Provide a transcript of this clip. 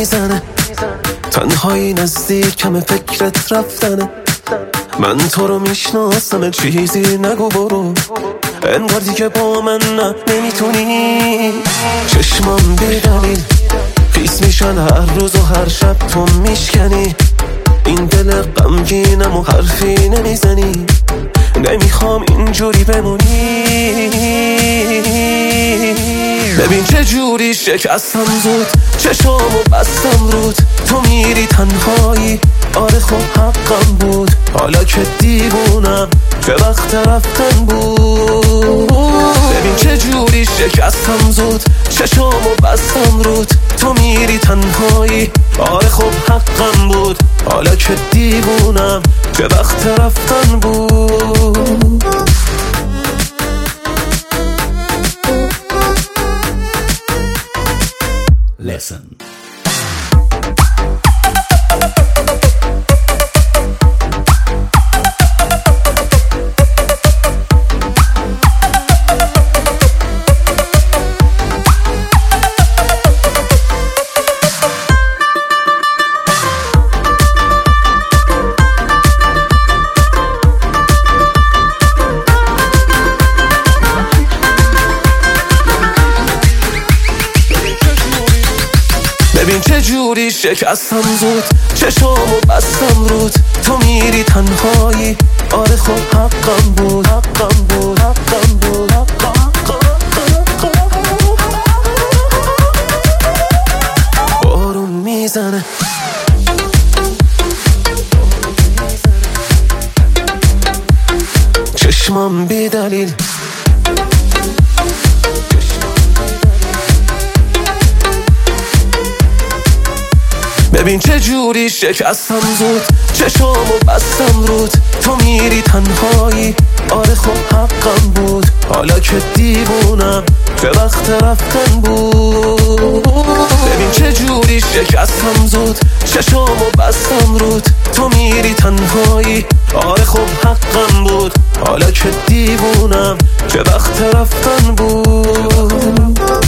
میزنه، تنهایی نزدیکم فکرت رفتنه. من تو رو میشناسم، چیزی نگو برو، انگار دیگه با من نمیتونی. چشمام بیدلیل خیس میشن هر روز و هر شب تو میشکنی. این دل غمگینم و حرفی نمیزنی، نمیخوام اینجوری بمونی. ببین چه جوری شکستم زود، چشامو بستم رود، تو میری تنهایی. آره خب حقم بود، حالا که دیوونم که وقت رفتن بود. ببین چه جوری شکستم زود، چشامو بستم رود، تو میری تنهایی. آره خب حقم بود، حالا که دیوونم که وقت رفتن بود. Listen. ببین چه جوری شکستم زود، چشامو بستم رود، تو میری تنهایی. آره خب حقم بود، حقم بود، حقم بود، بارون میزنه، چشمام بی دلیل. ببین چه جوری شکستم زود، چشامو بستم رود، تو میری تنهایی. آره خب حقم بود، حالا که دیوونم که وقت رفتن بود. ببین چه جوری شکستم زود، چشامو بستم رود، تو میری تنهایی. آره خب حقم بود، حالا که دیوونم که وقت رفتن بود.